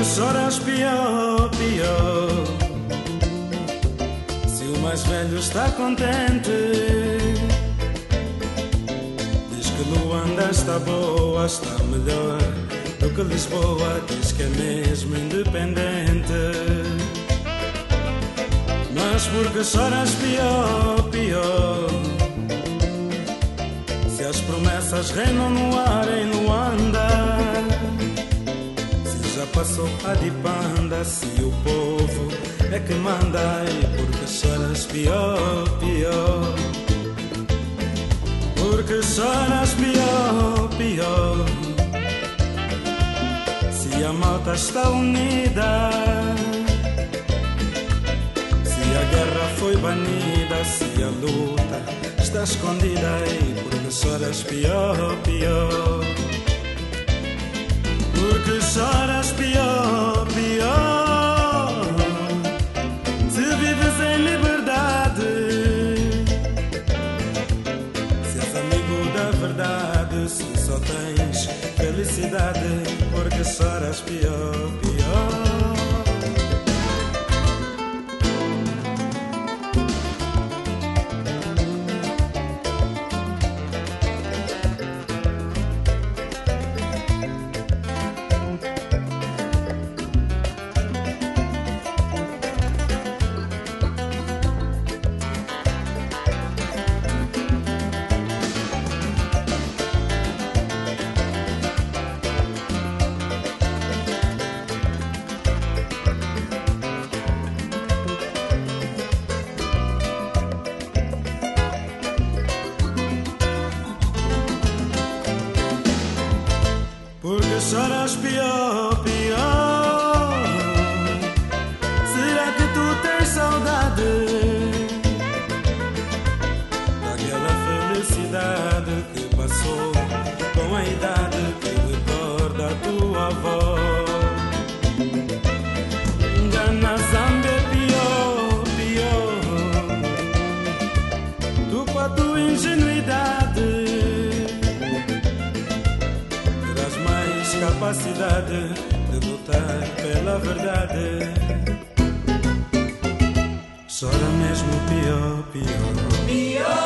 Porque choras pior, pior. Se o mais velho está contente, diz que Luanda está boa, está melhor do que Lisboa, diz que é mesmo independente. Mas porque choras pior, pior. Se as promessas reinam no ar em Luanda, se já passou a de panda, se o povo é que manda, e porque choras pior, pior. Porque choras pior, pior. Se a malta está unida, se a guerra foi banida, se a luta está escondida, e porque choras pior, pior. Porque choras pior, pior. Se vives em liberdade, se és amigo da verdade, se só tens felicidade, porque choras pior, pior. Porque choras pior, pior. Será que tu tens saudade daquela felicidade que passou com a idade, que recorda a tua avó? Engana Zambia pior, pior. Tu com a tua ingenuidade capacidade de lutar pela verdade. Chora mesmo pior, pior.